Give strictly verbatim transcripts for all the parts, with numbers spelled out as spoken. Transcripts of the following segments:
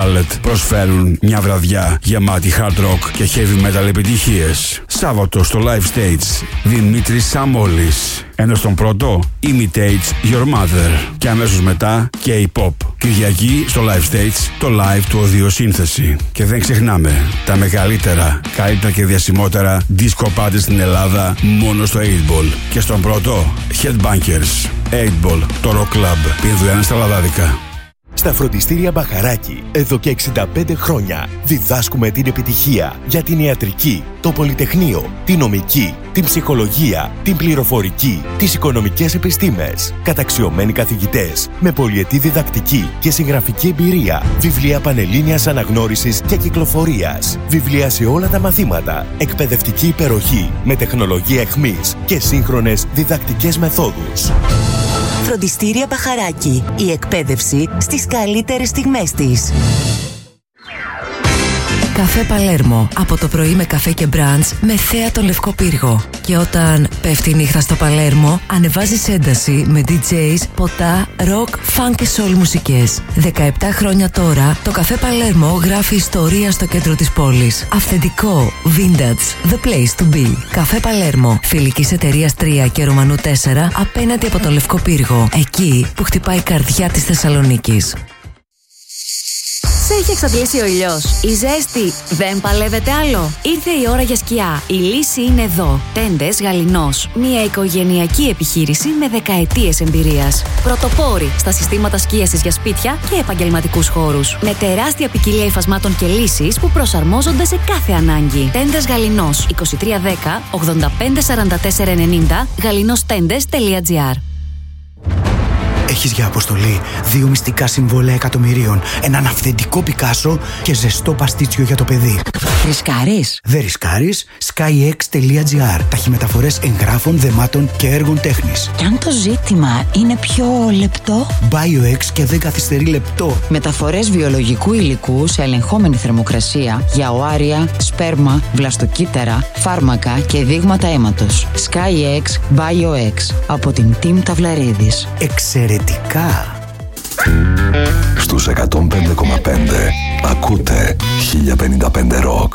Palette προσφέρουν μια βραδιά γεμάτη hard rock και heavy metal επιτυχίες. Σάββατο στο live stage Δημήτρης Σαμόλης, ενώ στον πρώτο Imitates Your Mother και αμέσως μετά K-pop. Κυριακή στο live stage το live του Οδιοσύνθεση. Και δεν ξεχνάμε τα μεγαλύτερα, καλύτερα και διασημότερα disco parties στην Ελλάδα μόνο στο eight ball. Και στον πρώτο Headbangers eight ball, το rock club. Πινδουένα στα Λαδάδικα. Στα φροντιστήρια Μπαχαράκι, εδώ και εξήντα πέντε χρόνια, διδάσκουμε την επιτυχία για την ιατρική, το πολυτεχνείο, την νομική, την ψυχολογία, την πληροφορική, τις οικονομικές επιστήμες. Καταξιωμένοι καθηγητές, με πολυετή διδακτική και συγγραφική εμπειρία, βιβλία πανελλήνιας αναγνώρισης και κυκλοφορίας, βιβλία σε όλα τα μαθήματα, εκπαιδευτική υπεροχή με τεχνολογία αιχμής και σύγχρονες διδακτικές μεθόδους. Φροντιστήρια Μπαχαράκι. Η εκπαίδευση στις καλύτερες στιγμές της. Καφέ Παλέρμο. Από το πρωί με καφέ και μπραντς με θέα τον Λευκό Πύργο. Και όταν πέφτει η νύχτα στο Παλέρμο, ανεβάζεις ένταση με ντι τζέις, ποτά, ροκ, φανκ και σόλ μουσικές. δεκαεπτά χρόνια τώρα, το Καφέ Παλέρμο γράφει ιστορία στο κέντρο της πόλης. Αυθεντικό, vintage, the place to be. Καφέ Παλέρμο. Φιλικής εταιρείας τρία και Ρωμανού τέσσερα, απέναντι από το Λευκό Πύργο. Εκεί που χτυπάει η καρδιά της Θεσσαλονίκης. Σε έχει εξαντλήσει ο ήλιος. Η ζέστη δεν παλεύεται άλλο. Ήρθε η ώρα για σκιά. Η λύση είναι εδώ. Τέντες Γαληνός. Μια οικογενειακή επιχείρηση με δεκαετίες εμπειρίας. Πρωτοπόροι στα συστήματα σκίασης για σπίτια και επαγγελματικούς χώρους. Με τεράστια ποικιλία υφασμάτων και λύσεις που προσαρμόζονται σε κάθε ανάγκη. Τέντες Γαληνός. είκοσι τρία δέκα ογδόντα πέντε σαράντα τέσσερα ενενήντα γαληνόστέντες τελεία τζι άρ. Έχεις για αποστολή δύο μυστικά συμβόλαια εκατομμυρίων, έναν αυθεντικό Πικάσο και ζεστό παστίτσιο για το παιδί. Ρισκάρεις? Δεν ρισκάρεις. skyx τελεία τζι άρ. Ταχυμεταφορές εγγράφων, δεμάτων και έργων τέχνης. Και αν το ζήτημα είναι πιο λεπτό? BioX και δεν καθυστερεί λεπτό. Μεταφορές βιολογικού υλικού σε ελεγχόμενη θερμοκρασία για οάρια, σπέρμα, βλαστοκύτταρα, φάρμακα και δείγματα αίματος. skyx BioX από την Team Ταυλαρίδης. Εξαιρετικά. Στους εκατόν πέντε κόμμα πέντε ακούτε χίλια πενήντα πέντε Rock.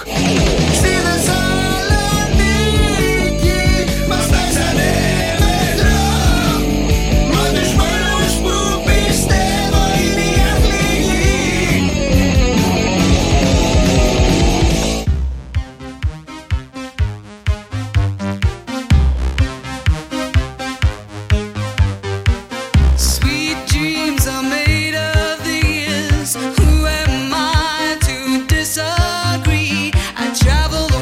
Travel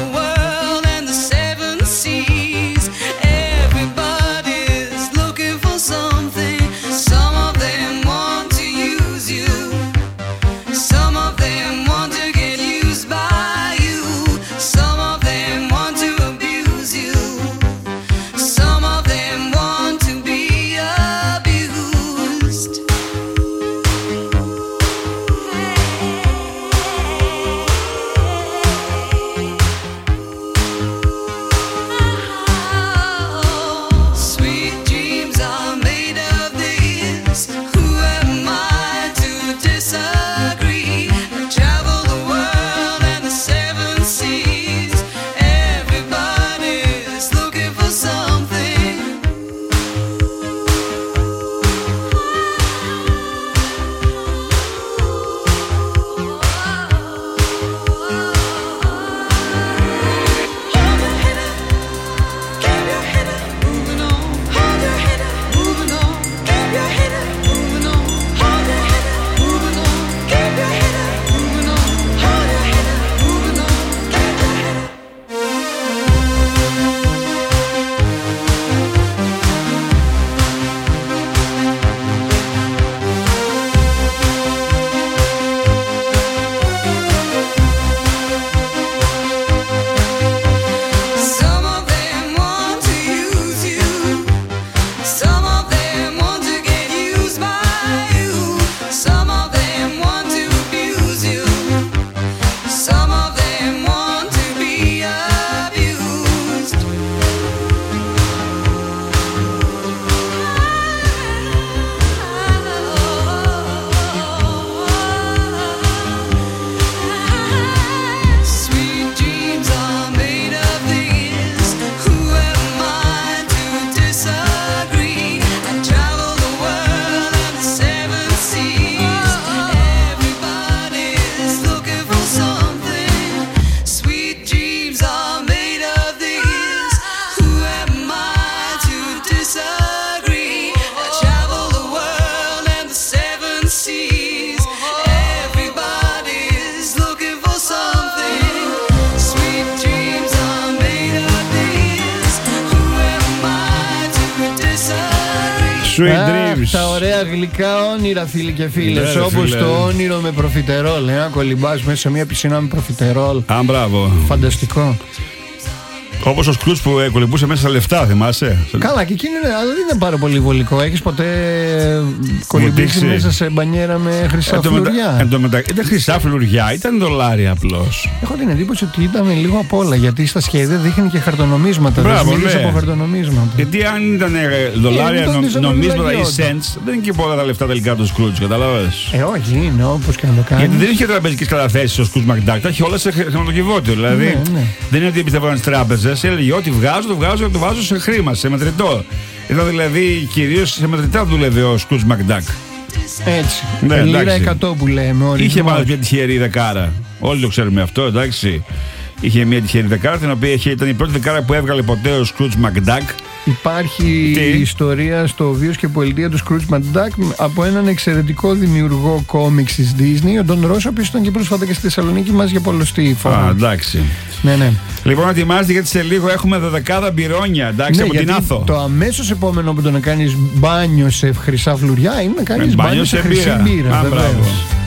Sweet dreams. Τα ωραία γλυκά όνειρα, φίλοι και φίλες. Όπως το όνειρο με προφιτερόλ. Ένα κολυμπάς μέσα σε μια πισίνα με προφιτερόλ. Α, μπράβο. Φανταστικό. Όπως ο Σκρούτς που κολυμπούσε μέσα στα λεφτά, θυμάσαι. Καλά, και εκείνο είναι, αλλά δεν είναι πάρα πολύ βολικό. Έχεις ποτέ κολυμπήσει μέσα σε μπανιέρα με χρυσά φλουριά? Εν τω μεταξύ, ήταν χρυσά φλουριά, ήταν δολάρια απλώς. Έχω την εντύπωση ότι ήταν λίγο απ' όλα, γιατί στα σχέδια δείχνει και χαρτονομίσματα. Μπράβο, ναι. Από χαρτονομίσματα. Γιατί αν ήταν δολάρια, ε, νομ, νομίσματα ή cents, δεν είναι και πολλά τα λεφτά τελικά του Σκρούτς, καταλάβες. Ε, όχι, είναι όπως και να το κάνει. Γιατί δεν είχε τραπεζικές καταθέσεις ο Σκρούτς Μακντάκ, τα είχε όλα σε χρηματοκιβώτιο. Δηλαδή ναι, ναι. δεν είναι ότι εμπιστευόταν στις τράπεζες. Έλεγε ότι βγάζω, το βγάζω και το βάζω σε χρήμα, σε μετρητό. Ήταν δηλαδή κυρίως σε μετρητά δούλευε ο Σκρούτς Μακντάκ. Έτσι. Ναι, λίρα εκατό που λέμε. Είχε μάλλον μια τυχερή δεκάρα. Όλοι το ξέρουμε αυτό, εντάξει. Είχε μια τυχερή δεκάρα, την οποία είχε, ήταν η πρώτη δεκάρα που έβγαλε ποτέ ο Σκρούτς Μακντάκ. Υπάρχει Τι? η ιστορία στο βίος και πολιτεία του Σκρούτς Μακντάκ από έναν εξαιρετικό δημιουργό κόμιξ της Disney, ο Ντον Ρόσο, που ήταν και πρόσφατα και στη Θεσσαλονίκη μας για πολλωστή φορά. Α, εντάξει. Ναι, ναι. Λοιπόν, ετοιμάζεται γιατί σε λίγο έχουμε δωδεκάδα μπυρόνια, εντάξει, ναι, από την Άθο. Το αμέσως επόμενο που το να κάνεις μπάνιο σε χρυσά φλουριά είναι να κάνεις μπάνιο, μπάνιο σε, σε χρυσή μπύρα. Α, μπράβο.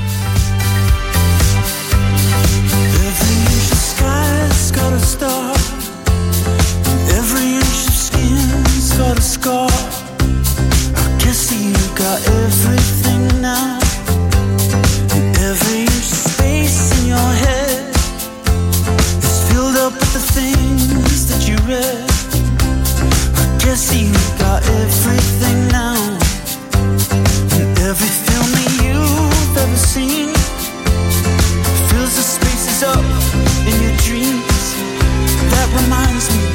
Got a scar. I guess you got everything now. Every inch of space in your head is filled up with the things that you read. I guess you got everything now. And every film that you've ever seen fills the spaces up in your dreams. That reminds me.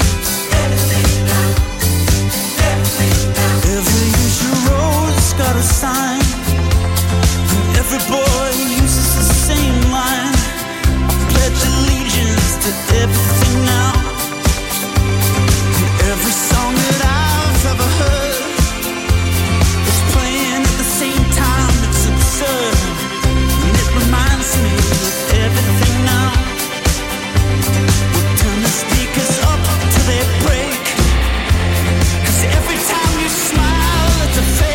Got a sign, and every boy uses the same line. I pledge allegiance to everything now. And every song that I've ever heard is playing at the same time. It's absurd, and it reminds me of everything now. We'll turn the speakers up till they break, 'cause every time you smile it's a fake.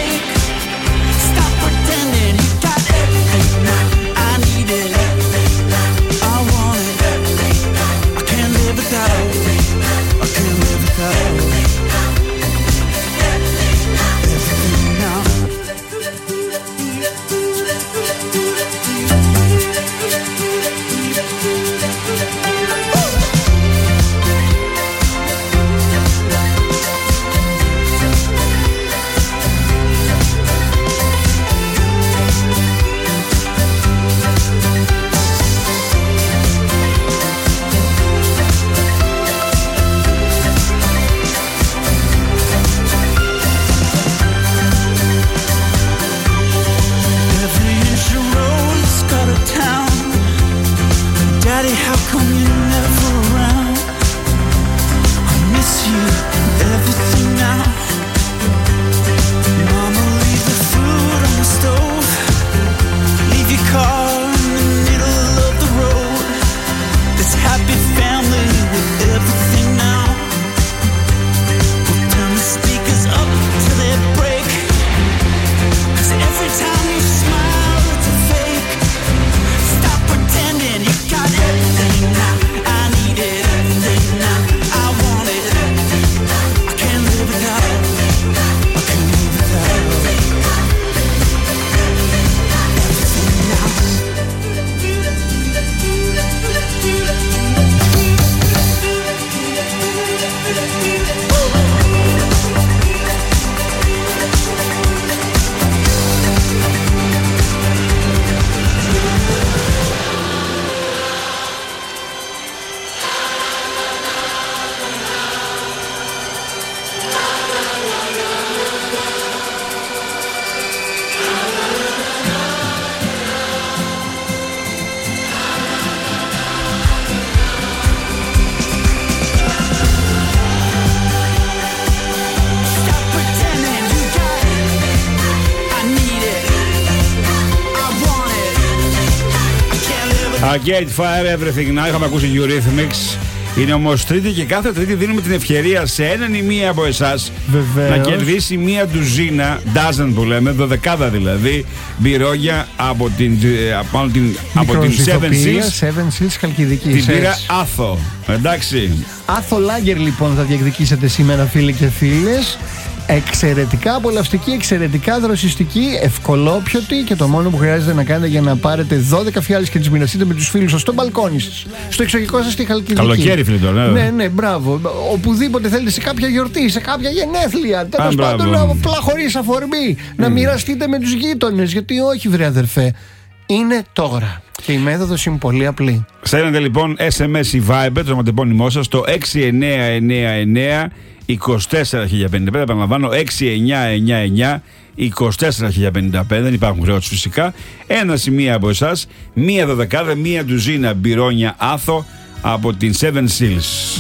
Arcade Fire, Everything Now. Είχαμε ακούσει Eurythmics Είναι όμως Τρίτη και κάθε Τρίτη δίνουμε την ευκαιρία σε έναν ή μία από εσάς Βεβαίως. να κερδίσει μία ντουζίνα, dozen που λέμε, δωδεκάδα δηλαδή, μπυρόγια από την, από την, από την Seven Seals. Seven Seals Χαλκιδική. Την πήρα Άθο. Εντάξει. Άθο Lager λοιπόν θα διεκδικήσετε σήμερα, φίλοι και φίλες. Εξαιρετικά απολαυστική, εξαιρετικά δροσιστική, ευκολόπιωτη, και το μόνο που χρειάζεται να κάνετε για να πάρετε δώδεκα φιάλες και τις μοιραστείτε με τους φίλους σας στο μπαλκόνι σας, στο εξοχικό σας στη Χαλκιδική. Καλοκαίρι, φίλοι τώρα. Ναι, ναι, μπράβο. Οπουδήποτε θέλετε, σε κάποια γιορτή, σε κάποια γενέθλια. Τέλος πάντων, απλά χωρίς αφορμή. Mm. Να μοιραστείτε με τους γείτονες. Γιατί όχι, βρε αδερφέ. Είναι τώρα. Και η μέθοδος είναι πολύ απλή. Στέλνετε λοιπόν ες εμ ες ή Viber, το ονοματεπώνυμό σας, στο έξι εννιά εννιά εννιά είκοσι τέσσερα χίλια πενήντα πέντε. Επαναλαμβάνω, έξι εννιά εννιά εννιά είκοσι τέσσερα χίλια πενήντα πέντε. Δεν υπάρχουν χρεώσεις φυσικά. Ένα ή μία από εσάς, μία δωδεκάδα, μία ντουζίνα μπυρόνια Άθο από την Seven Seals.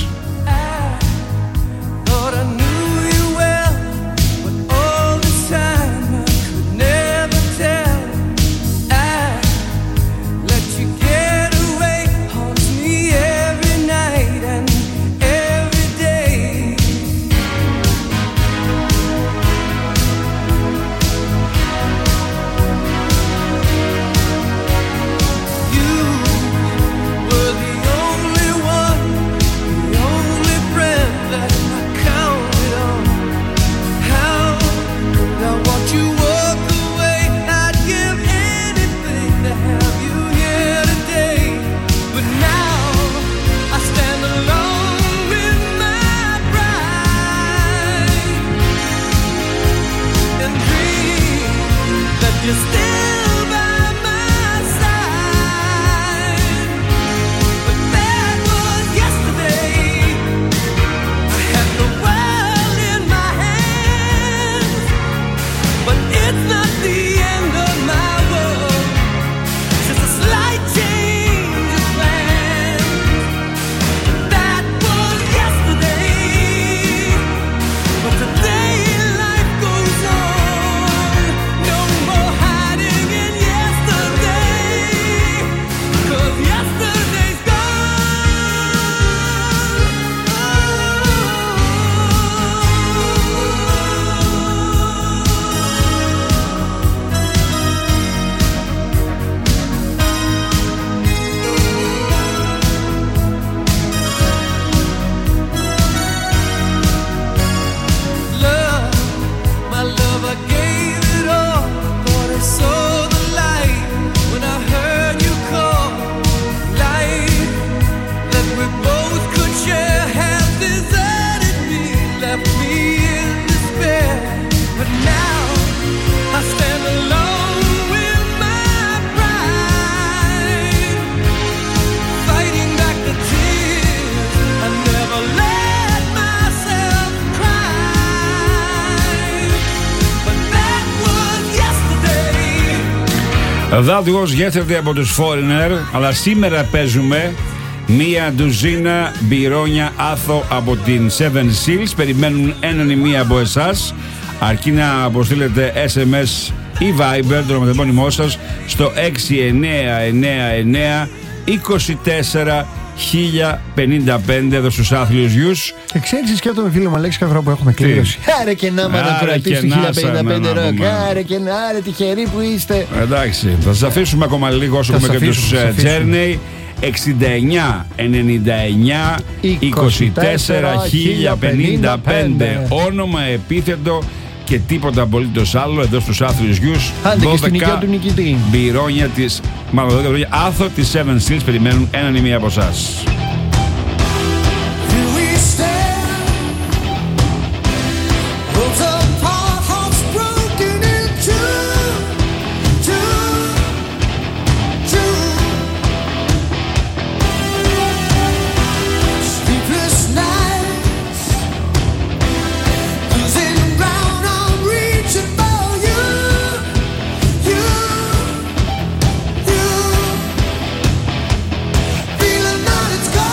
That was yesterday από τους Foreigner, αλλά σήμερα παίζουμε μία ντουζίνα μπυρόνια Άθο από την Seven Seals. Περιμένουν έναν ή μία από εσάς, αρκεί να αποστείλετε ες εμ ες ή Viber, το ονοματεπώνυμό σας, στο έξι εννιά εννιά εννιά είκοσι τέσσερα χίλια πενήντα πέντε, εδώ στους άθλιους γιους. Και ξέρεις, σκέφτομαι, φίλε μου Αλέξη, κάθε φορά που έχουμε κλήρωση. Άρε και να με ανακουρατήσει το χίλια πενήντα πέντε ροκ. Άρε και να, άρε τυχεροί που είστε. Εντάξει, θα σας αφήσουμε ακόμα λίγο όσο έχουμε και τους Journey. εξήντα εννιά ενενήντα εννιά είκοσι τέσσερα χίλια πενήντα πέντε. Όνομα, επίθετο και τίποτα απολύτως άλλο εδώ στους άθλιους γιους. Άντε και στην υγεία του νικητή. Μπυρόνια της, μάλλον δώδεκα μπυρόνια Άθο της Seven Seals περιμένουν έναν ή μία από εσάς. Feeling that it's gone.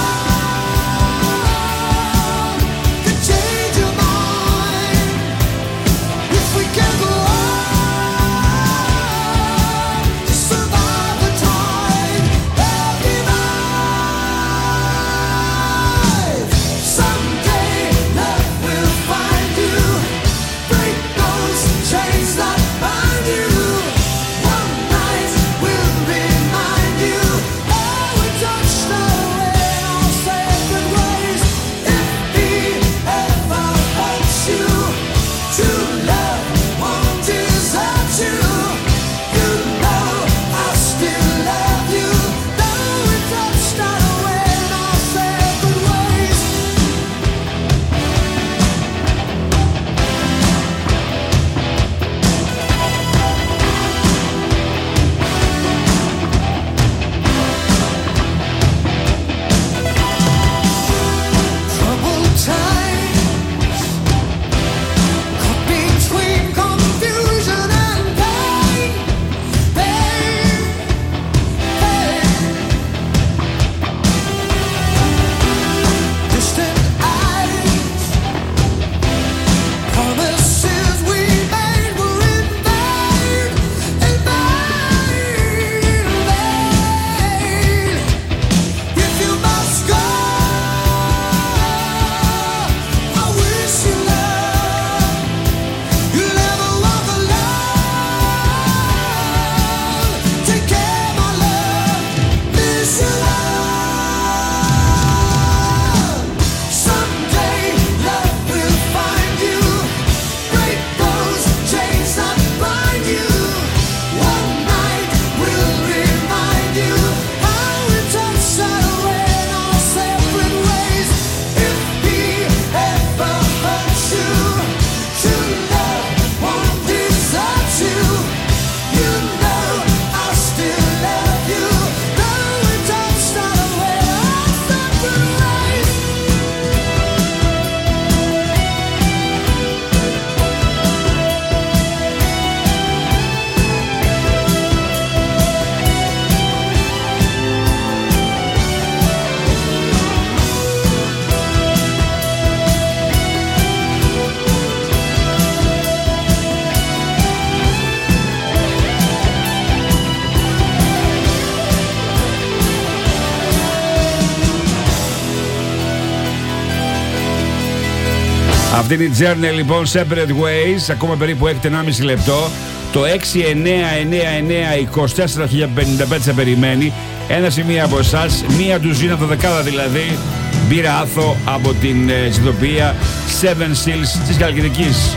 Αυτή είναι η Journey λοιπόν, Separate Ways. Ακόμα περίπου έχετε ενάμιση λεπτό. Το έξι εννιά εννιά εννιά είκοσι τέσσερα χίλια πενήντα πέντε σε περιμένει. Ένα σημείο από εσάς, μία ντουζίνα, το δεκάδα δηλαδή, μπύρα άθο από την ε, συνδοποιία Seven Seals της Χαλκιδικής.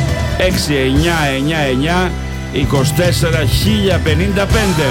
έξι εννιά εννιά εννιά είκοσι τέσσερα χίλια πενήντα πέντε.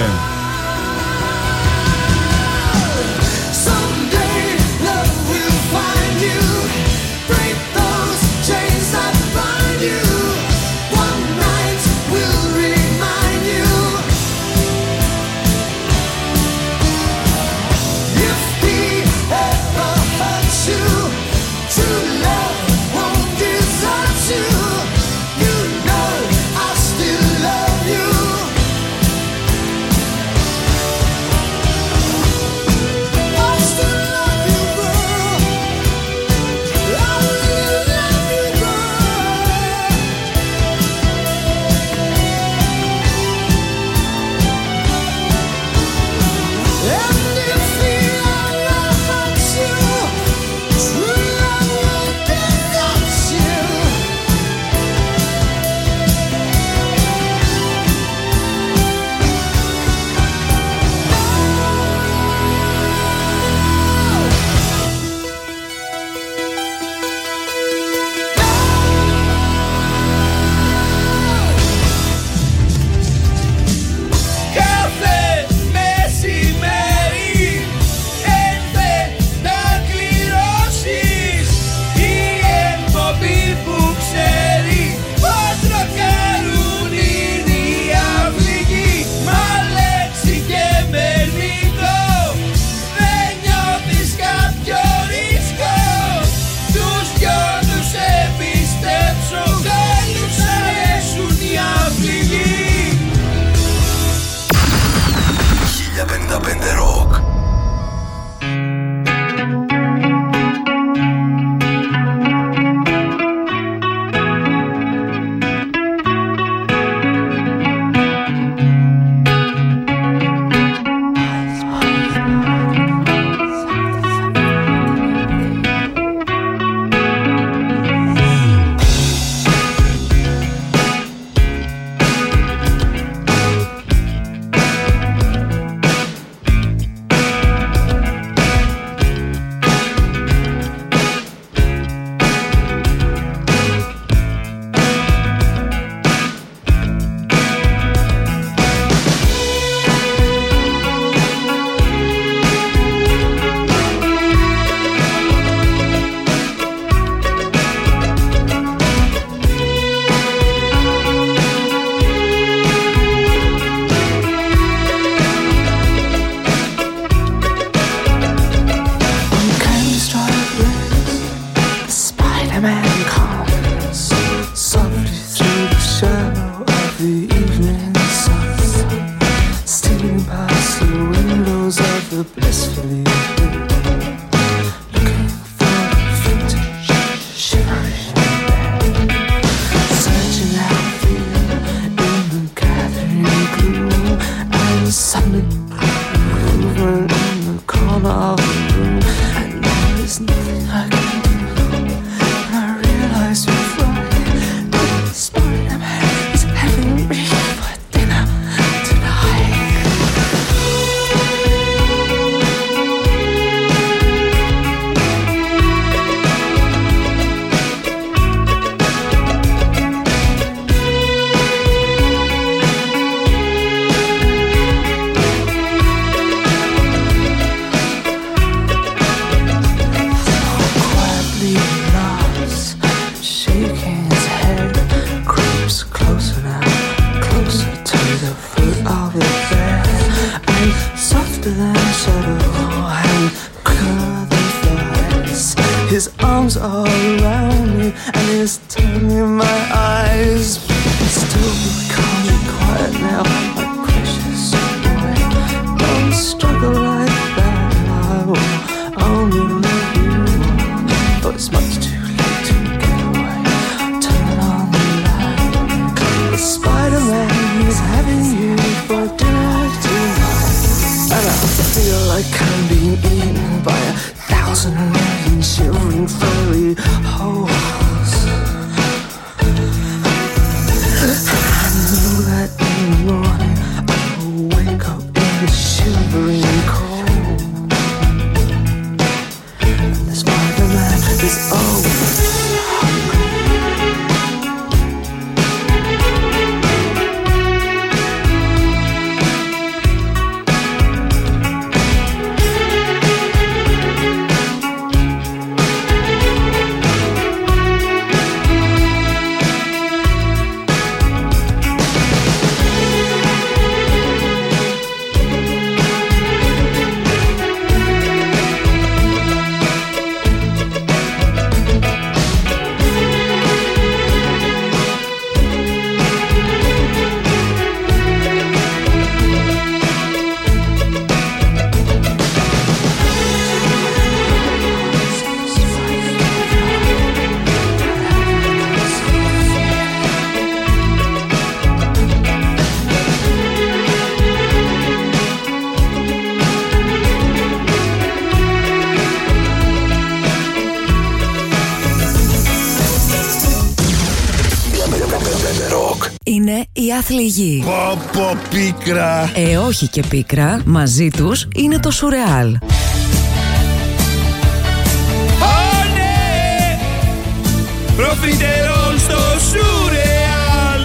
Thousand million shivering furry holes. είναι οι άθλοι γη. Πω πω πίκρα. Ε, όχι και πίκρα. Μαζί τους είναι το σουρεάλ. Προφιτερόλ στο σουρεάλ.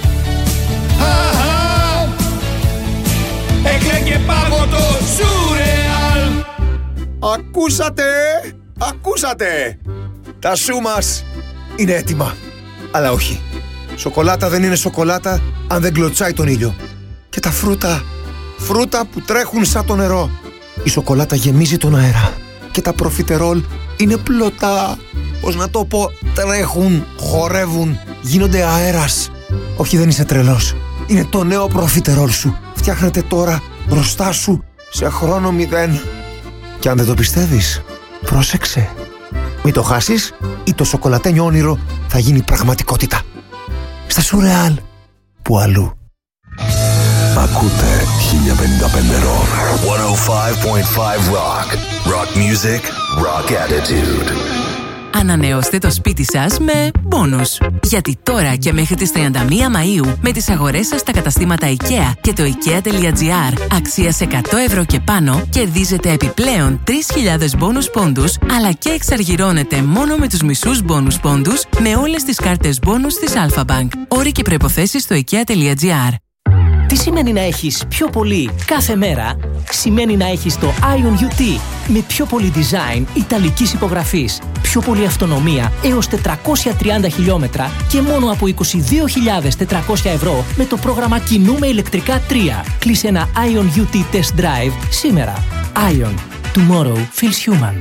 Έκλαιγε πάγο το σουρεάλ. Ακούσατε, ακούσατε. Τα σου μας είναι έτοιμα. Αλλά όχι, σοκολάτα δεν είναι σοκολάτα αν δεν κλωτσάει τον ήλιο. Και τα φρούτα, φρούτα που τρέχουν σαν το νερό. Η σοκολάτα γεμίζει τον αέρα. Και τα προφιτερόλ είναι πλωτά. Πώς να το πω, τρέχουν, χορεύουν, γίνονται αέρας. Όχι, δεν είσαι τρελός. Είναι το νέο προφιτερόλ σου. Φτιάχνεται τώρα μπροστά σου σε χρόνο μηδέν. Και αν δεν το πιστεύεις, πρόσεξε. Μην το χάσεις ή το σοκολατένιο όνειρο θα γίνει πραγματικότητα. Στα σουρεάλ, που αλλού. Ακούτε χίλια πενήντα πέντε Rock. εκατόν πέντε κόμμα πέντε Rock. Rock music, rock attitude. Ανανεώστε το σπίτι σας με μπόνους. Γιατί τώρα και μέχρι τις τριάντα μία Μαΐου με τις αγορές σας στα καταστήματα IKEA και το IKEA.gr αξίας εκατό ευρώ και πάνω κερδίζετε επιπλέον τρεις χιλιάδες μπόνους πόντους, αλλά και εξαργυρώνετε μόνο με τους μισούς μπόνους πόντους με όλες τις κάρτες μπόνους της Alpha-Bank. Όροι και προϋποθέσεις στο IKEA.gr. Τι σημαίνει να έχεις πιο πολύ κάθε μέρα? Σημαίνει να έχεις το Ion γιου τι με πιο πολύ design ιταλικής υπογραφής, πιο πολύ αυτονομία έως τετρακόσια τριάντα χιλιόμετρα και μόνο από είκοσι δύο χιλιάδες τετρακόσια ευρώ με το πρόγραμμα Κινούμε ηλεκτρικά τρία. Κλείσε ένα Ion γιου τι Test Drive σήμερα. Ion. Tomorrow feels human.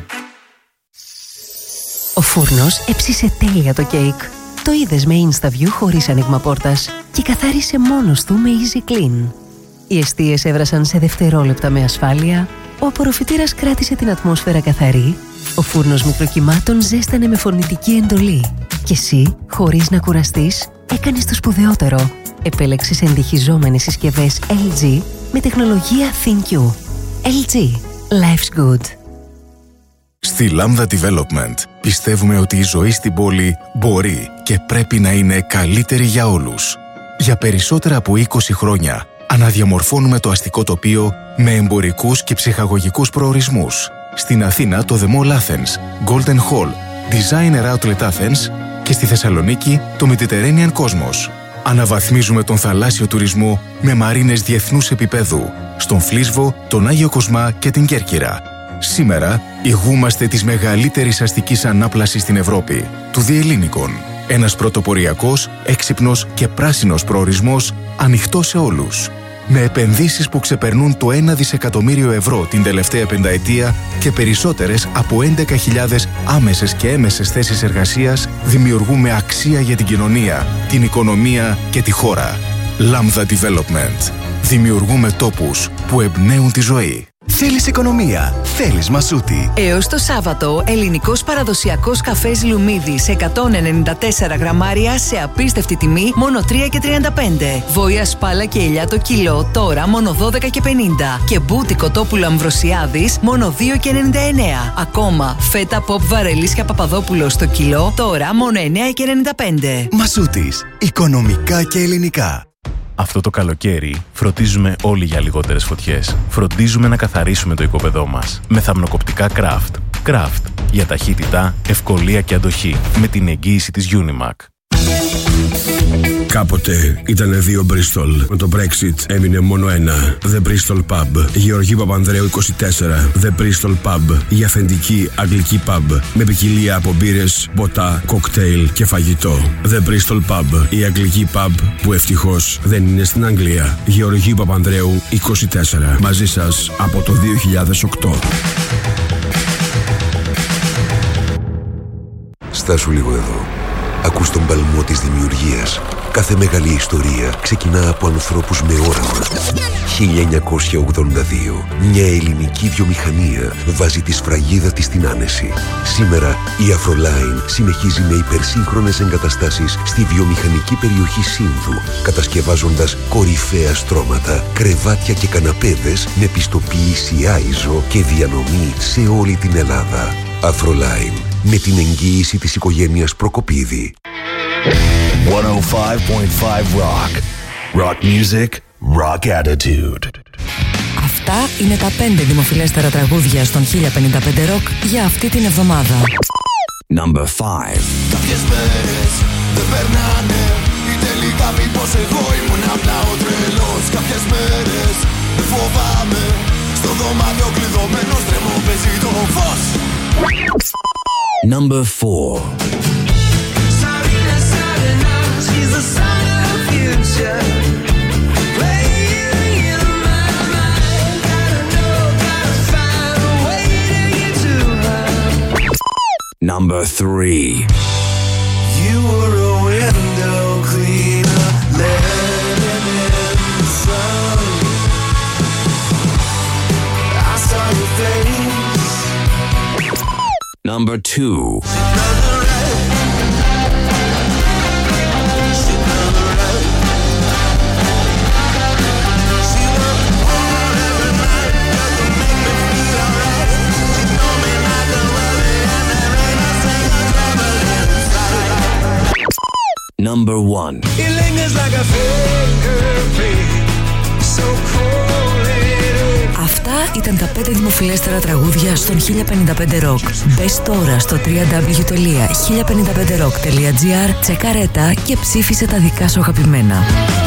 Ο φούρνος έψισε τέλεια το κέικ. Το είδες με InstaView χωρίς άνοιγμα πόρτας και καθάρισε μόνος του με Easy Clean. Οι εστίες έβρασαν σε δευτερόλεπτα με ασφάλεια, ο απορροφητήρας κράτησε την ατμόσφαιρα καθαρή, ο φούρνος μικροκυμάτων ζέστανε με φορνητική εντολή και εσύ, χωρίς να κουραστείς, έκανες το σπουδαιότερο. Επέλεξες εντυχιζόμενες συσκευές ελ τζι με τεχνολογία ThinQ. ελ τζι. Life's good. Στη Lambda Development πιστεύουμε ότι η ζωή στην πόλη μπορεί και πρέπει να είναι καλύτερη για όλους. Για περισσότερα από είκοσι χρόνια αναδιαμορφώνουμε το αστικό τοπίο με εμπορικούς και ψυχαγωγικούς προορισμούς. Στην Αθήνα το The Mall Athens, Golden Hall, Designer Outlet Athens και στη Θεσσαλονίκη το Mediterranean Cosmos. Αναβαθμίζουμε τον θαλάσσιο τουρισμό με μαρίνες διεθνούς επίπεδου, στον Φλίσβο, τον Άγιο Κοσμά και την Κέρκυρα. Σήμερα ηγούμαστε της μεγαλύτερης αστικής ανάπλασης στην Ευρώπη, του Διελλήνικων. Ένας πρωτοποριακός, έξυπνος και πράσινος προορισμός ανοιχτός σε όλους. Με επενδύσεις που ξεπερνούν το ένα δισεκατομμύριο ευρώ την τελευταία πενταετία και περισσότερες από έντεκα χιλιάδες άμεσες και έμεσες θέσεις εργασίας, δημιουργούμε αξία για την κοινωνία, την οικονομία και τη χώρα. Lambda Development. Δημιουργούμε τόπους που εμπνέουν τη ζωή. Θέλεις οικονομία, θέλεις Μασούτη. Έως το Σάββατο, ελληνικός παραδοσιακός καφές Λουμίδης εκατόν ενενήντα τέσσερα γραμμάρια σε απίστευτη τιμή, μόνο τρία και τριάντα πέντε. Βόια σπάλα και ελιά το κιλό, τώρα μόνο δώδεκα και πενήντα. Και μπούτι κοτόπουλο Αμβροσιάδης, μόνο δύο και ενενήντα εννέα. Ακόμα, φέτα ποπ Βαρελίσια Παπαδόπουλο στο κιλό, τώρα μόνο εννέα και ενενήντα πέντε. Μασούτης, οικονομικά και ελληνικά. Αυτό το καλοκαίρι φροντίζουμε όλοι για λιγότερες φωτιές. Φροντίζουμε να καθαρίσουμε το οικόπεδό μας με θαμνοκοπτικά Craft. Craft για ταχύτητα, ευκολία και αντοχή με την εγγύηση της Unimac. Κάποτε ήταν δύο Bristol. Με το Brexit έμεινε μόνο ένα. The Bristol Pub. Γεωργή Παπανδρέου είκοσι τέσσερα. The Bristol Pub. Η αυθεντική αγγλική pub. Με ποικιλία από μπύρες, ποτά, κοκτέιλ και φαγητό. The Bristol Pub. Η αγγλική pub που ευτυχώς δεν είναι στην Αγγλία. Γεωργή Παπανδρέου είκοσι τέσσερα. Μαζί σας από το δύο χιλιάδες οκτώ. Στάσου λίγο εδώ. Ακούς τον παλμό της δημιουργίας. Κάθε μεγάλη ιστορία ξεκινά από ανθρώπους με όραμα. χίλια εννιακόσια ογδόντα δύο. Μια ελληνική βιομηχανία βάζει τη σφραγίδα της στην άνεση. Σήμερα η Afroline συνεχίζει με υπερσύγχρονες εγκαταστάσεις στη βιομηχανική περιοχή Σύνδου, κατασκευάζοντας κορυφαία στρώματα, κρεβάτια και καναπέδες με πιστοποίηση άιζο και διανομή σε όλη την Ελλάδα. Afroline, με την εγγύηση της οικογένειας Προκοπίδη. εκατόν πέντε κόμμα πέντε Rock. Rock music, rock attitude. Αυτά είναι τα πέντε δημοφιλέστερα τραγούδια στον χίλια πενήντα πέντε Rock για αυτή την εβδομάδα. Number five. Κάποιες μέρες δεν περνάνε ή τελικά μήπως εγώ ήμουν απλά ο τρελός. Κάποιες μέρες φοβάμαι στο δωμάτιο κλειδωμένος τρέμω παίζει το φως. Number four. Sarina, Sarina, she's the sign of the future. Playing in my mind. Gotta know, gotta find a way to get to her. Number three. You were a window cleaner, letting in the sun. I saw your face. Number two. Number one. It lingers like a fingerprint, so cold. Αυτά ήταν τα πέντε δημοφιλέστερα τραγούδια στον χίλια πενήντα πέντε Rock. Μπες τώρα στο double-u double-u double-u τελεία χίλια πενήντα πέντε rock τελεία gr, τσεκάρε τα και ψήφισε τα δικά σου αγαπημένα.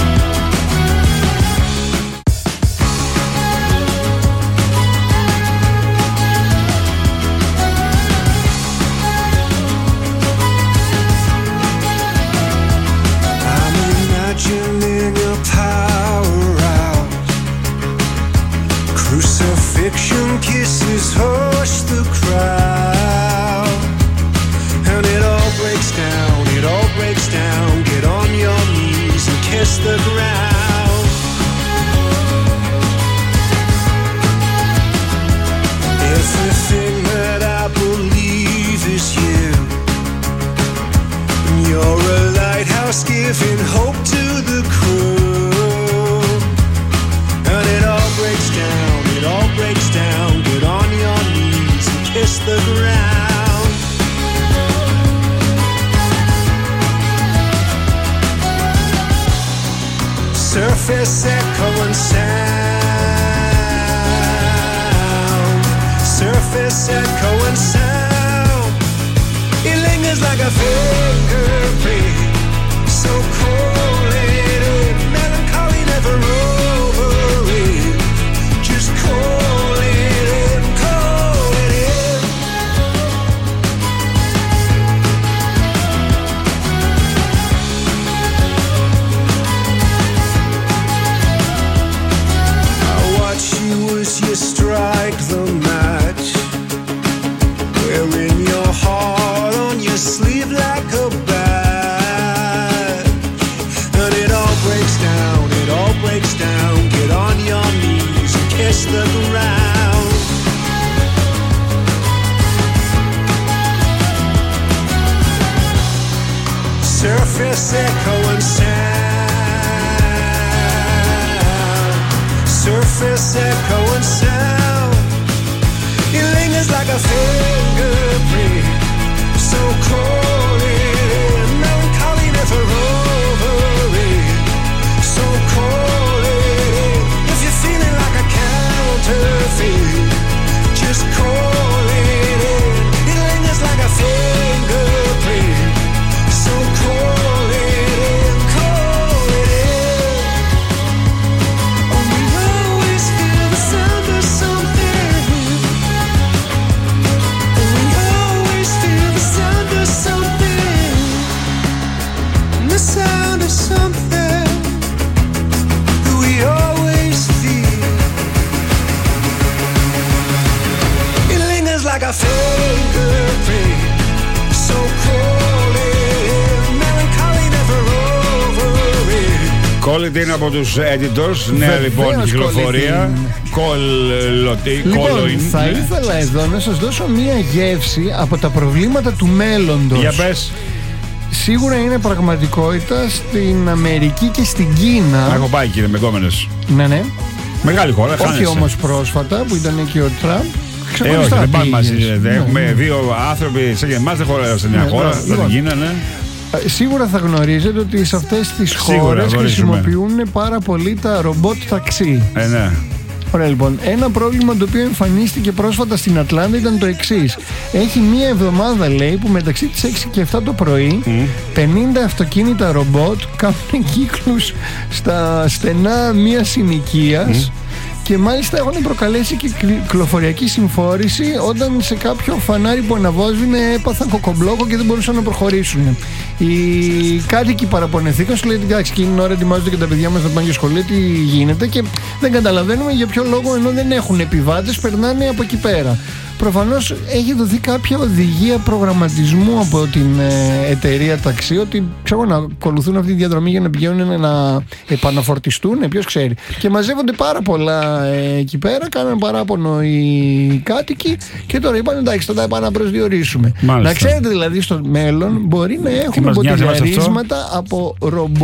Crucifixion kisses hush the crowd, and it all breaks down, it all breaks down. Get on your knees and kiss the ground. Everything that I believe is you. You're a lighthouse giving hope to the crew, and it all breaks down, it all breaks down. Get on your knees and kiss the ground. Surface echo and sound. Surface echo and sound. It lingers like a fingerprint, so cold-headed, melancholy never over it. Just call it in, call it in. I watch you as you strike the match, wearing your heart on your sleeve like a badge. And it all breaks down, it all breaks down. Get on your knees and kiss the ground. Surface echo and sound. Surface echo and sound. It lingers like a fingerprint, so cold-headed, melancholy never over it. So cold-headed, if you're feeling like a counterfeit, just call it in. It lingers like a fingerprint, so cold-headed, call it in. Oh, we always feel the sound of something. Oh, we always feel the sound of something. The sound of something that we always feel. It lingers like a fingerprint, so cold-headed, melancholy never over it. Call it in από τους editors. Νέα λοιπόν κυκλοφορία. Call it in. Λοιπόν, θα ήθελα εδώ να σας δώσω μία γεύση από τα προβλήματα του μέλλοντος. Για πες. Σίγουρα είναι πραγματικότητα στην Αμερική και στην Κίνα. Έχω πάει κύριε με γκόμενες. Ναι, ναι. Μεγάλη χώρα, όχι χάνεσαι. όμως πρόσφατα που ήταν και ο Τραμπ. Ε, όχι, δεν πάμε μαζί. Ναι, Έχουμε ναι. δύο άνθρωποι σαν και εμάς, δεν χωράει σε μια Ναι, χώρα. ναι, Θα λοιπόν. την γίνανε. Σίγουρα θα γνωρίζετε ότι σε αυτές τις χώρες χρησιμοποιούν πάρα πολύ τα ρομπότ ταξί. Ε, ναι. Ωραία, λοιπόν. Ένα πρόβλημα το οποίο εμφανίστηκε πρόσφατα στην Ατλάντα ήταν το εξής. Έχει μία εβδομάδα, λέει, που μεταξύ τις έξι και εφτά το πρωί mm. πενήντα αυτοκίνητα ρομπότ κάνουν κύκλους στα στενά μία συνοικίας. Mm. Και μάλιστα έχουν προκαλέσει και κυκλοφοριακή συμφόρηση όταν σε κάποιο φανάρι που αναβόσβηνε έπαθαν κοκομπλόκο και δεν μπορούσαν να προχωρήσουν. Οι κάτοικοι παραπονεθήκαν, σου λέει: εντάξει, εκείνη την ώρα ετοιμάζονται και τα παιδιά μας να πάνε για σχολείο, τι γίνεται, και δεν καταλαβαίνουμε για ποιο λόγο, ενώ δεν έχουν επιβάτες, περνάνε από εκεί πέρα. Προφανώς έχει δοθεί κάποια οδηγία προγραμματισμού από την ε, εταιρεία ταξί, ότι ξέρω, να ακολουθούν αυτή τη διαδρομή για να πηγαίνουν να επαναφορτιστούν, ποιος ξέρει. Και μαζεύονται πάρα πολλά ε, εκεί πέρα, κάνουν παράπονο οι κάτοικοι και τώρα είπαν: εντάξει, θα τα επαναπροσδιορίσουμε. Μάλιστα. Να ξέρετε δηλαδή, στο μέλλον μπορεί να έχουμε μποτιλιαρίσματα από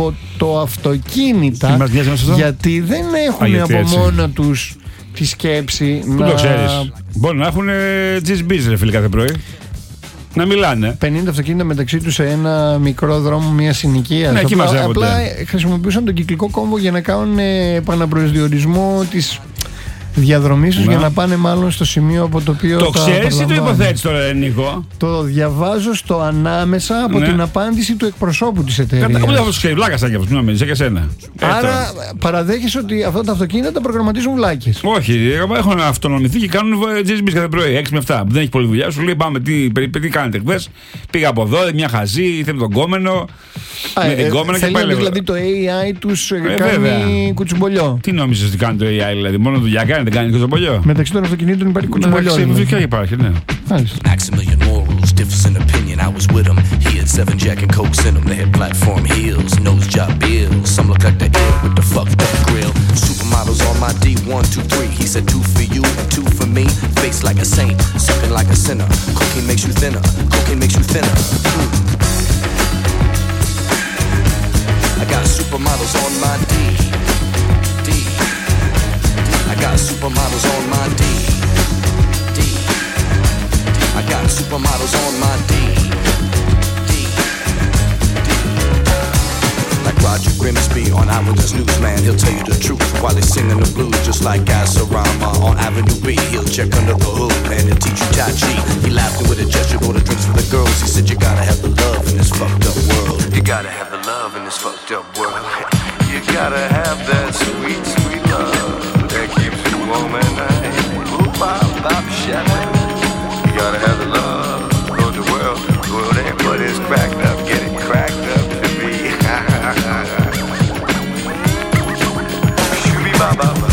ρομποτοαυτοκίνητα, γιατί δεν έχουν Α, από μόνα τους τη σκέψη. Πού να... το ξέρεις. Μπορεί να έχουν τζις-μπις, ρε φίλε, κάθε πρωί. Να μιλάνε. πενήντα αυτοκίνητα μεταξύ τους σε ένα μικρό δρόμο, μια συνοικία. Ναι, απλά, απλά χρησιμοποιούσαν τον κυκλικό κόμβο για να κάνουν επαναπροσδιορισμό της διαδρομή τους, για να πάνε μάλλον στο σημείο από το οποίο. Το ξέρεις ή το υποθέτεις τώρα, Νίκο? Το διαβάζω στο ανάμεσα από ναι. την απάντηση του εκπροσώπου της εταιρείας. Κατά κόμμα αυτό ξέρει, βλάκα σαν κι αυτό, νομίζεις, και εσένα. Άρα παραδέχεσαι ότι αυτά τα αυτοκίνητα τα προγραμματίζουν βλάκες? Όχι, έχουν αυτονομηθεί και κάνουν τζι μπι κάθε πρωί, έξι με εφτά. Που δεν έχει πολλή δουλειά, σου λέει: πάμε, τι, τι κάνετε χθες? Πήγα από εδώ, μια χαζή, ήρθε τον κόμενο. Α, με την κόμενο και πάλι. Δηλαδή το έι άι τους ε, κάνει κουτσουμπολιό. Τι νόμιζες ότι κάνει το έι άι, δηλαδή? Μόνο δουλειά κάνει, δεν κάνει κουτσουμπολιό? Μεταξύ των αυτοκινήτων υπάρχει κουτσουμπολιό. Φυσικά υπάρχει, ναι. Maximilian morals, difference in opinion. I was with him. He had seven Jack and Cokes in him. They had platform heels, nose job bills. Some look like the ill with the fucked up grill. Supermodels on my D, one, two, three. He said two for you and two for me. Face like a saint, sucking like a sinner. Cocaine makes you thinner. Cocaine makes you thinner. Mm. I got supermodels on my D, D. I got supermodels on my D, D. I got supermodels on my D, D, D. Like Roger Grimsby on Eyewitness News, man, he'll tell you the truth while he's singing the blues. Just like Gasorama on Avenue B, he'll check under the hood, man, and teach you Tai Chi. He laughed with a gesture, ordered drinks for the girls. He said you gotta have the love in this fucked up world. You gotta have the love in this fucked up world. You gotta have that sweet, sweet love that keeps you warm at night. Ooh, bop, bop, shadow. You gotta have the love of the world. The world ain't but it's cracked up, get it cracked up to be. Shooby, bop, bop, bop.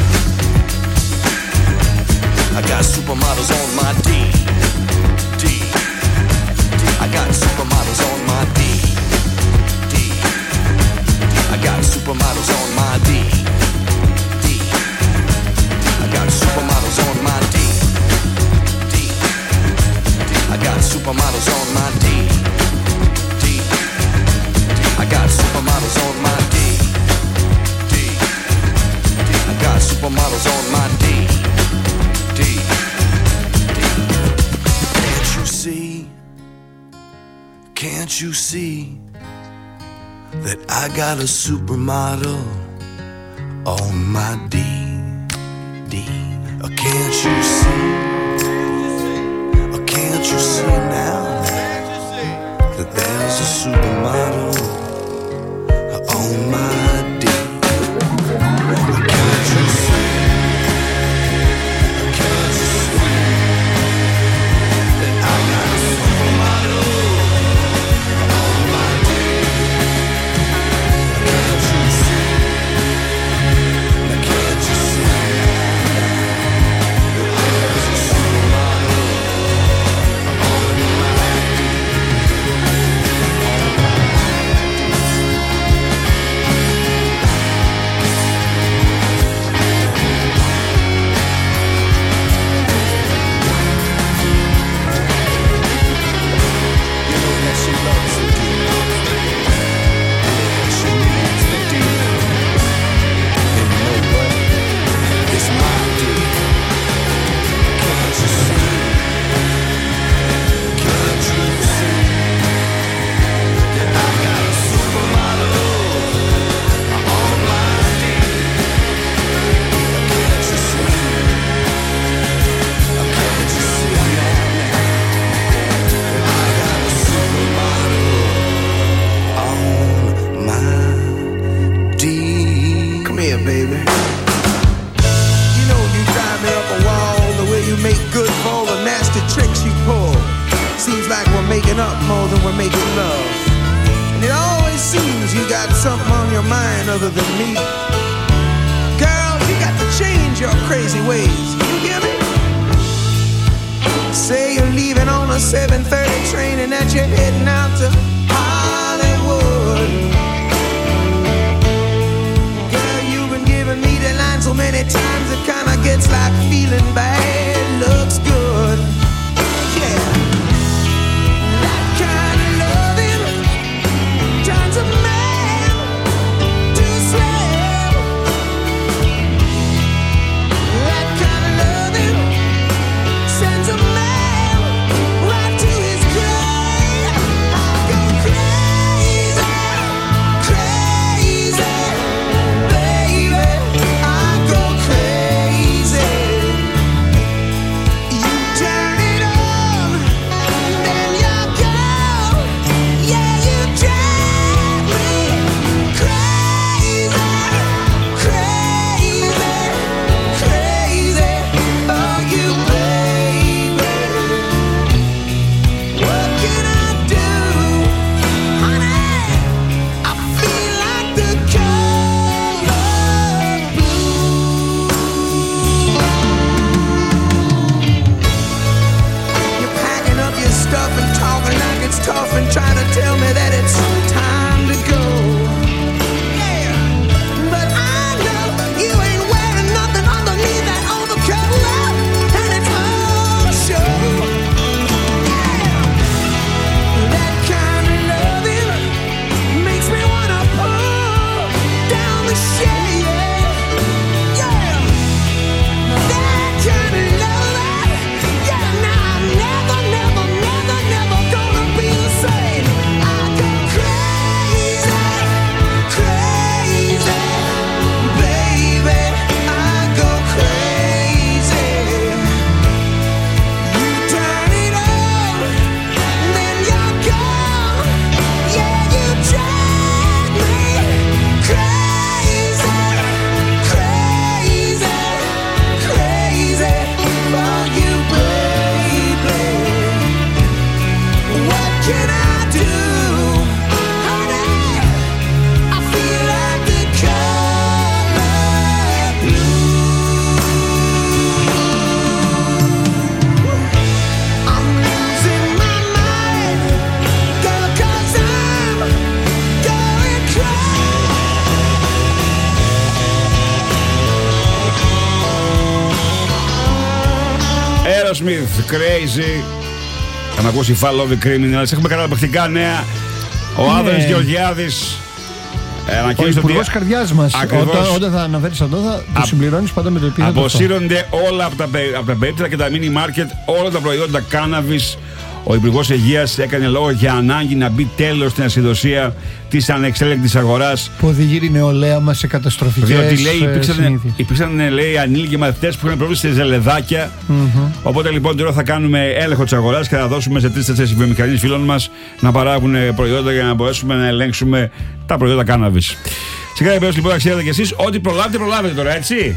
I got supermodels on my D, D, D. I got supermodels on my D, D, D. I got supermodels on my D, D. I got supermodels on my D, D, D. I got supermodels on my D, D, D. I got supermodels on my D, D, D. I got supermodels on my D, D, D. Can't you see? Can't you see that I got a supermodel on my D, D? Or can't you see? Or can't you see now that there's a supermodel on my D? Or can't you see? Or can't you see that I got a supermodel on my D? Can't you see? Can't you see? something on your mind other than me. Girl, you got to change your crazy ways. You hear me? Say you're leaving on a seven thirty train and that you're heading out to Hollywood. Girl, you've been giving me the line so many times it kinda gets like feeling bad looks good. Yeah. That kind of loving turns a man to slave. That kind of loving sends a man right to his grave. I go crazy, crazy, baby. I go crazy. You turn it on, then you go. Yeah, you drive me crazy, crazy, crazy. Oh, you baby. What can I do, honey? I feel like the color blue. You're packing up your stuff and talking like it's tough and trying to tell me that it's time to go. Yeah, but I know you ain't wearing nothing underneath that overcoat, and it's all show. That kind of loving makes me wanna pull down the shade. Yeah, that kind of loving. Yeah, now I'm never, never, never, never gonna be the same. I go crazy, crazy, baby. I go crazy. You turn it on, then you're gone. Yeah, you drive me crazy, crazy, crazy for you, baby. What can I do, honey? I feel like the color blue. I'm losing my mind, girl, 'cause I'm going Aerosmith, Crazy. Θα ακούσει Fall of the Criminals. Έχουμε καταπληκτικά νέα. Ο Ναι. Άδωνης Γεωργιάδης ε, Ο ανακοίνωσε ότι υπουργός καρδιάς μας. Ακριβώς. Όταν, όταν θα αναφέρεις αυτό, θα το Α- συμπληρώνεις πάντα με το επίθετο αυτό. αποσύρονται όλα από τα, πε- από τα περίπτερα και τα mini market, όλα τα προϊόντα cannabis. Ο Υπουργός Υγείας έκανε λόγο για ανάγκη να μπει τέλος στην ασυδοσία της ανεξέλεγκτης αγοράς. Που οδηγεί η νεολαία μας σε καταστροφικές Διότι λέει ε, υπήρξαν, συνήθειες. υπήρξαν λέει, ανήλικοι μαθητές που είχαν πρόβληση σε ζελεδάκια. Μμμ. Οπότε λοιπόν τώρα θα κάνουμε έλεγχο της αγοράς και θα δώσουμε σε τρεις-τέσσερις βιομηχανίες φίλων μας να παράγουν προϊόντα για να μπορέσουμε να ελέγξουμε τα προϊόντα cannabis. Σιγά εμπέως λοιπόν να ξέρετε κι εσείς ότι προλάβετε, προλάβετε τώρα, έτσι.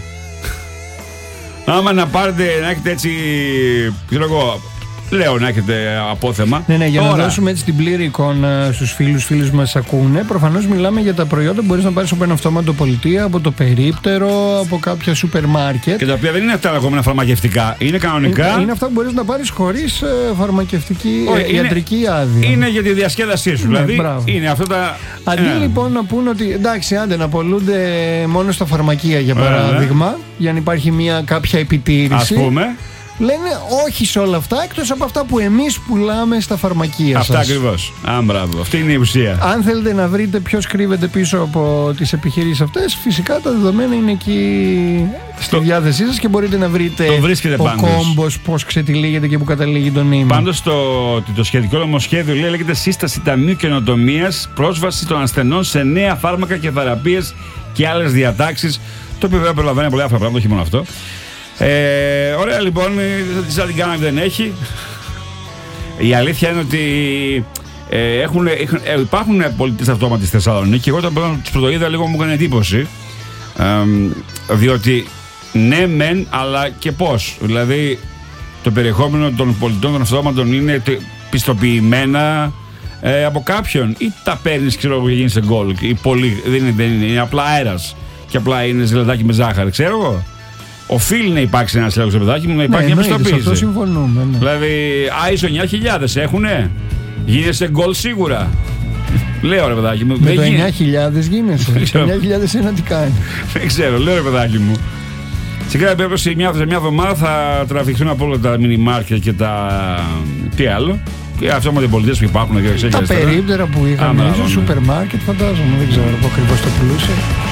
Άμα να πάρετε, να έχετε έτσι, ξέρω εγώ, λέω να έχετε απόθεμα. Ναι, ναι, για τώρα, να δώσουμε έτσι την πλήρη εικόνα στους φίλους φίλους μας ακούνε. Προφανώς μιλάμε για τα προϊόντα που μπορείς να πάρεις από ένα αυτόματο πολιτεία, από το περίπτερο, από κάποια σούπερ μάρκετ. Και τα οποία δεν είναι αυτά λεγόμενα φαρμακευτικά. Είναι κανονικά. Είναι, είναι αυτά που μπορείς να πάρεις χωρίς ε, φαρμακευτική Όχι, ε, είναι- ιατρική άδεια. Είναι για τη διασκέδασή σου. Ναι, δηλαδή μπράβο. είναι αυτά τα. Αντί ε, λοιπόν να πούν ότι εντάξει, άντε να πολλούνται μόνο στα φαρμακεία για Ε, παράδειγμα, για να υπάρχει μια κάποια επιτήρηση. Ας πούμε. Λένε όχι σε όλα αυτά, εκτός από αυτά που εμείς πουλάμε στα φαρμακεία Αυτά σας. ακριβώς. Α, μπράβο. Αυτή είναι η ουσία. Αν θέλετε να βρείτε ποιος κρύβεται πίσω από τις επιχειρήσεις αυτές, φυσικά τα δεδομένα είναι εκεί στη διάθεσή σας και μπορείτε να βρείτε Το βρίσκετε ο πάντως. κόμπος πώς ξετυλίγεται και που καταλήγει το νήμα. Πάντως το, το σχετικό νομοσχέδιο λέει, λέγεται Σύσταση Ταμείου Καινοτομίας, πρόσβαση των ασθενών σε νέα φάρμακα και θεραπείες και άλλες διατάξεις. Το οποίο βέβαια περιλαμβάνει πολλά άλλα πράγματα, όχι μόνο αυτό. Ε, ωραία λοιπόν, σαν την κάναμε δεν έχει. Η αλήθεια είναι ότι ε, έχουν, έχουν, ε, υπάρχουν πολίτες αυτόματοι στη Θεσσαλονίκη και εγώ όταν τους πρωτοείδα λίγο μου έκανε εντύπωση. Ε, διότι ναι μεν, αλλά και πώς. Δηλαδή το περιεχόμενο των πολιτών των αυτόματων είναι τε- πιστοποιημένα, ε, από κάποιον, ή τα παίρνει, ξέρω εγώ, και γίνει σε γκολ. Πολύ, δεν, είναι, δεν είναι, είναι απλά αέρας και απλά είναι ζελεδάκι με ζάχαρη, ξέρω εγώ. Οφείλει να υπάρξει ένα έλεγχο, παιδάκι μου, να υπάρχει, ναι, μια πιστοποίηση. Αυτό συμφωνούμε. Ναι. Δηλαδή, άισο εννιά χιλιάδες έχουνε. Γίνεσαι γκολ σίγουρα. Λέω ρε παιδάκι μου. Με το εννιά χιλιάδες γίνεσαι. Το εννιά χιλιάδες ένα τι κάνει. Δεν ξέρω, λέω ρε παιδάκι μου. Σε κάθε περίπτωση, μια, σε μια εβδομάδα θα τραβηχθούν από όλα τα μινιμάρκετ και τα. Τι άλλο. Και αυτόματοι πολιτές που υπάρχουν και τα περίπτερα που είχαμε, ίσως σούπερ μάρκετ, φαντάζομαι. Δεν ξέρω από ακριβώς το πουλούσε.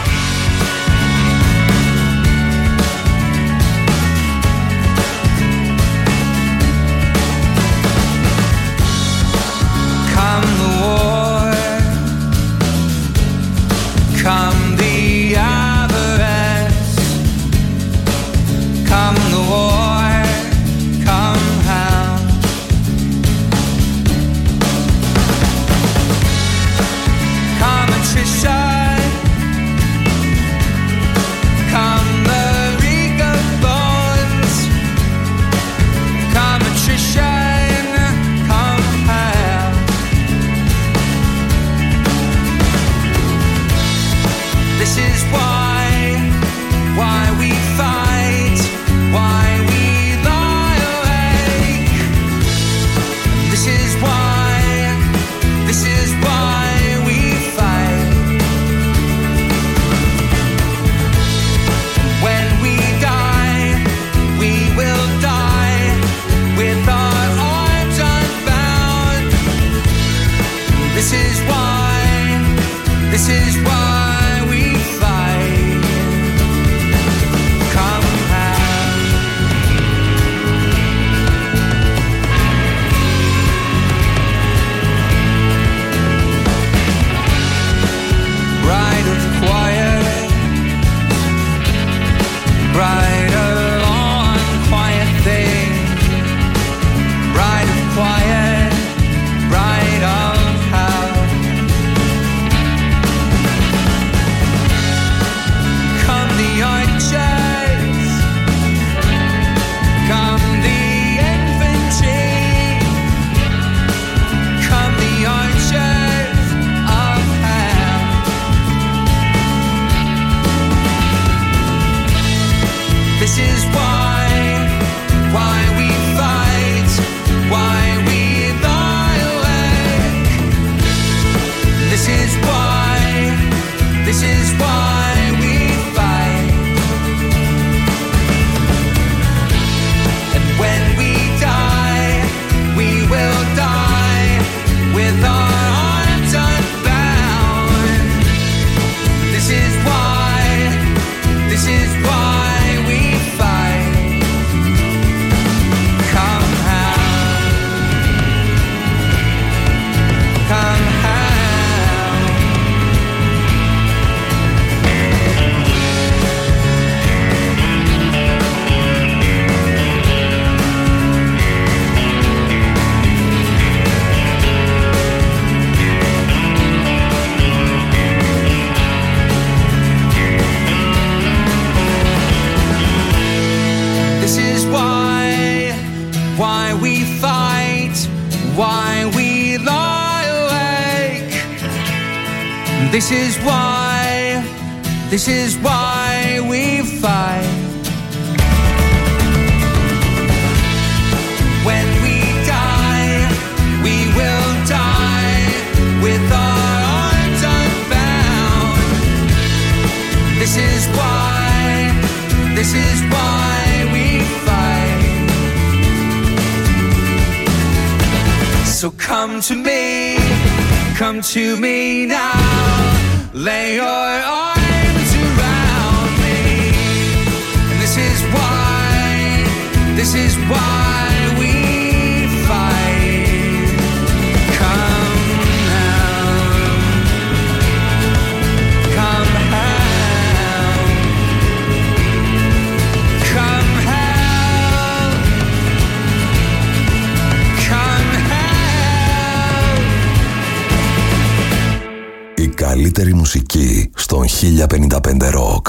This is why, this is why we fight. When we die, we will die with our arms unbound. This is why, this is why we fight. So come to me, come to me now. Lay your arms around me. And this is why, this is why we fight. Come now, come now, come now, come now. Η καλύτερη μουσική στον χίλια πενήντα πέντε Rock.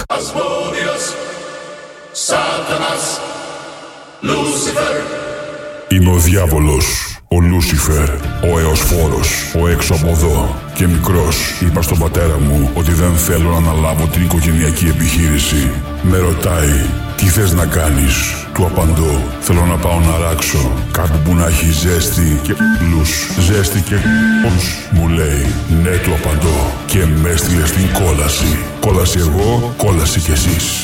Είμαι ο διάβολος. Ο Λούσιφερ, ο Εωσφόρος, ο έξω από εδώ. Και μικρός είπα στον πατέρα μου ότι δεν θέλω να αναλάβω την οικογενειακή επιχείρηση. Με ρωτάει, τι θες να κάνεις? Του απαντώ, θέλω να πάω να ράξω κάπου που να έχει ζέστη και λους. Ζέστη και λους. Μου λέει, ναι, του απαντώ. Και με έστειλε στην κόλαση. Κόλαση εγώ, κόλαση κι εσείς.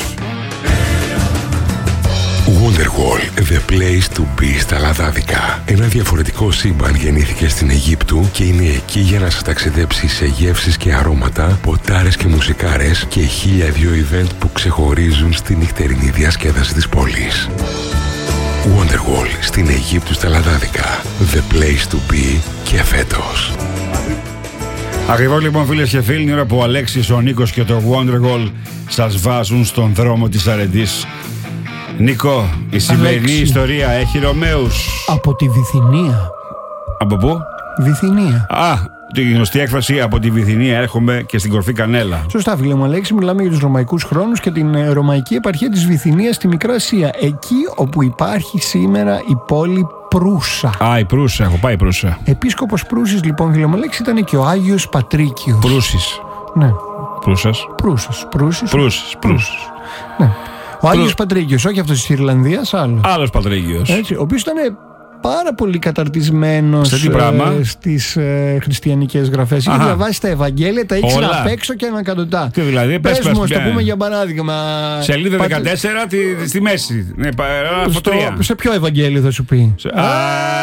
Wonderwall, the place to be στα Λαδάδικα. Ένα διαφορετικό σύμπαν γεννήθηκε στην Αιγύπτου και είναι εκεί για να σας ταξιδέψει σε γεύσεις και αρώματα, ποτάρες και μουσικάρες και χίλια δυο event που ξεχωρίζουν στη νυχτερινή διασκέδαση της πόλης. Wonderwall στην Αιγύπτου στα Λαδάδικα. The place to be και φέτος. Ακριβώς λοιπόν, φίλες και φίλοι, είναι ώρα που ο Αλέξης, ο Νίκος και το Wonderwall σας βάζουν στον δρόμο της αρετής. Νίκο, η σημερινή Αλέξη. ιστορία έχει Ρωμαίους. Από τη Βυθινία. Από πού? Βυθινία. Α, τη γνωστή έκφραση από τη Βυθινία έρχομαι και στην κορφή κανέλα. Σωστά, φίλε μου Αλέξη, μιλάμε για τους ρωμαϊκούς χρόνους και την ε, ρωμαϊκή επαρχία της Βυθινίας στη Μικρά Ασία. Εκεί όπου υπάρχει σήμερα η πόλη Προύσα. Α, η Προύσα, έχω πάει Προύσα. Επίσκοπος Προύσης, λοιπόν, φίλε μου Αλέξη, ήταν και ο Άγιος Πατρίκιος. Προύσης. Ναι. Προύσας. Προύσος. Προύσης. Προύσης. Προύσης. Ναι. Ο Άγιος Πατρίκιος, όχι αυτός της Ιρλανδίας, άλλο. Άλλος Πατρίκιος. Έτσι, ο οποίος ήταν πάρα πολύ καταρτισμένος σε τι πράγμα? ε, στις ε, χριστιανικές γραφές. Είχε διαβάσει τα Ευαγγέλια, τα ήξερα απ' έξω και ανακατοτά. Τι δηλαδή, πες, πες πες, μου, πες, το πούμε για παράδειγμα. Σελίδα Πάτε... δεκατέσσερα τη, στη μέση. Ναι, στο, σε ποιο Ευαγγέλιο θα σου πει? Σε... Α,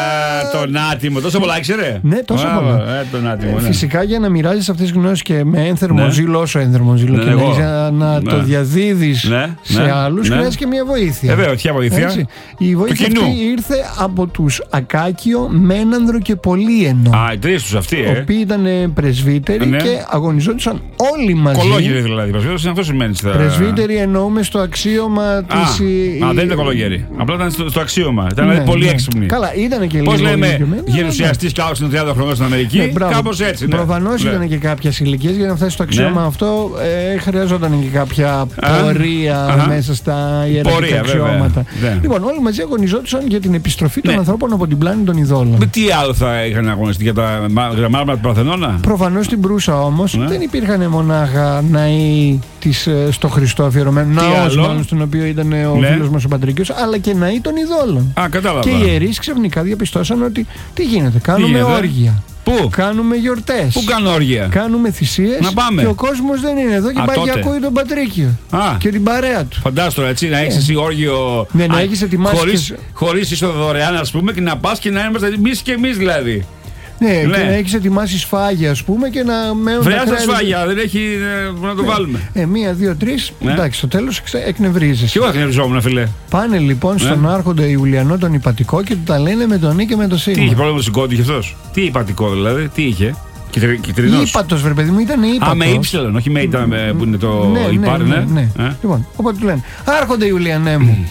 τον άτιμο. Τόσο πολλά ήξερε. Ναι, τόσο Α, πολλά. Ε, τον άτιμο, ναι. Φυσικά για να μοιράζεις αυτές τις γνώσεις και με ένθερμο Ναι. ζήλο, όσο ένθερμο ζήλο, Ναι, και εγώ. να, να Ναι. το διαδίδεις Ναι, σε ναι, άλλους, ναι. χρειάζεται και μια βοήθεια. Ε, βέβαια, ποια βοήθεια? Έτσι. Η βοήθεια Του αυτή κοινού. ήρθε από τους Ακάκιο, Μένανδρο και Πολύενο. Α, οι τρεις τους αυτοί, Οι ε. οποίοι ήταν πρεσβύτεροι Ναι. και αγωνιζόντουσαν όλοι μαζί. Κολόγεροι δηλαδή. Πρεσβύτερος αυτό σημαίνει. Στα... Πρεσβύτεροι εννοούμε στο αξίωμα της. Α, α, δεν ήταν κολόγεροι. Απλά ήταν στο, στο αξίωμα. Ήταν Ναι, δηλαδή πολύ ναι. έξυπνοι. Καλά, ήταν και λίγο. Πώς λέμε, ηλικιωμένοι, αλλά γερουσιαστής κάπως είναι τριάντα χρονών στην Αμερική. Ναι, μπράβο. Κάπως έτσι. Ναι. Προφανώς Ναι. ήταν και κάποιες ηλικίες για να φτάσει στο αξίωμα Ναι. αυτό. Ε, χρειαζόταν και κάποια Α, πορεία αχα. μέσα στα ιεραρχικά Πορεία, αξιώματα. βέβαια. Ναι. Λοιπόν, όλοι μαζί αγωνιζόντουσαν για την επιστροφή των Ναι. ανθρώπων από την πλάνη των ειδόλων. Με τι άλλο θα είχαν αγωνιστεί για τα μάρμαρα του Παρθενώνα? Προφανώς στην Προύσα όμως Ναι. δεν υπήρχαν μονάχα ναοί της, ε, στο Χριστό αφιερωμένο, ναός άλλο? μάλλον στον οποίο ήταν ο Ναι. φίλος μας ο Πατρίκιος, αλλά και ναοί των ειδόλων. Α, κατάλαβα. Και οι ιερείς ξαφνικά διαπιστώσαν ότι τι γίνεται, κάνουμε γίνεται? όργια. Πού? Κάνουμε γιορτές. Πού κάνουν όργια? Κάνουμε θυσίες. Να πάμε. Και ο κόσμος δεν είναι εδώ και Α, πάει και τότε. ακούει τον Πατρίκιο. Α. Και την παρέα του. Φαντάστο έτσι να έχεις εσύ όργιο. Ναι, να έχεις ετοιμάσει Χωρίς, και- χωρίς είσοδο δωρεάν, ας πούμε, και να πας και να είμαστε εμείς και εμείς δηλαδή. Ναι, Ναι. και να έχεις ετοιμάσει σφάγια, ας πούμε, και να μένουν. Βρέα τα σφάγια, δεν έχει ε, να το βάλουμε. Ε, μία, δύο, τρεις. Ναι. Εντάξει, στο τέλος ξε- εκνευρίζεσαι. Και εγώ εκνευριζόμουν, φίλε. Πάνε λοιπόν στον άρχοντα Ιουλιανό τον Ιπατικό και του τα λένε με τον Νί και με το Τι είχε Σίγμα. πρόβλημα με το σηκώτη, είχε αυτός? Τι υπατικό δηλαδή, τι είχε? Κυτρι- Κυτρινός. Ήπατος, βρε παιδί μου, ήταν ύπατος. Α, με ύψιλον, όχι με ήταν με- που είναι το Ναι, ναι, υπάρ, ναι, ναι. Ε. Λοιπόν, οπότε του λένε Άρχοντα Ιουλιανέ μου.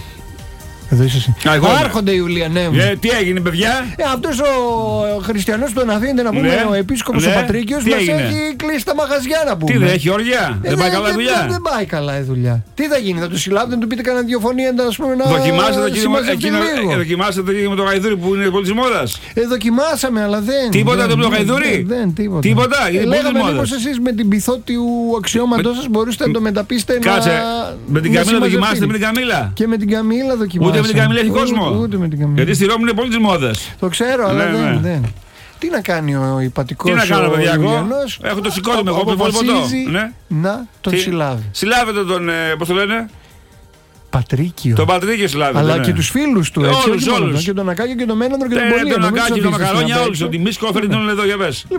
Εδώ είσαι εσύ. Α, εγώ είμαι. Άρχοντα Ιουλιανέ μου. Ε, τι έγινε, παιδιά? Ε, αυτός ο χριστιανός του Αναθήνεται να πούμε, Ναι. ο επίσκοπος Ναι. ο Πατρίκιος, Τι μας έγινε? έχει κλείσει τα μαγαζιά να πούμε. Τι, δεν έχει όργια? Ε, Δεν πάει καλά η δουλειά? Δεν, δεν πάει καλά η δουλειά. Τι θα γίνει, θα του συλλάβετε, να του πείτε κανένα δύο φωνή, ας πούμε, να Δοκιμάσατε εκείνο, συμμαζευτεί εκείνο, λίγο. ε, δοκιμάσατε εκείνο με το γαϊδούρι που είναι πολύ της μόδας? Ε, δοκιμάσαμε, αλλά δεν. Τίποτα δεν, το δεν, γαϊδούρι? Δεν, δεν, τίποτα. Τίποτα, Ε, είναι πολύ της λέγαμε μόδας. μήπως εσείς με την πειθό του αξιώματός σας μπορούσατε να το μεταπίσετε να. Κάτσε, με την να Καμίλα συμμαζευτεί. δοκιμάσατε με την Καμίλα? Και με την Καμίλα δοκιμάσαμε. Ούτε με την Καμίλα έχει κόσμο. Ούτε, ούτε με την Καμίλα. Γιατί στη Ρώμη είναι πολύ της μόδας. Το ξέρω, αλλά Ναι, δεν, ναι. δεν. Τι να κάνει ο υπατικός Τι να κάνω, ο παιδιά, εγώ? Ιουλιανός? Έχω το σηκώτη με εγώ, πολύ ποτό. Αποφασίζει Ναι. να τον Τι? συλλάβει. Συλλάβετε τον, ε, πώς το λένε? Πατρίκιο. Τον Πατρίκιο συλλάβετε. Αλλά ναι. και τους φίλους του, Ε, έτσι, όλους, όχι μόνο όλους. τον, και τον Ακάκιο και τον Μένανδρο και τον Ε, Πολύενο. τον μην τους Ακάκη, τον αφήσεις Μακαρόνια, να όλους. παίξουν. Ότι μη σκόφερε τον εδώ για πες.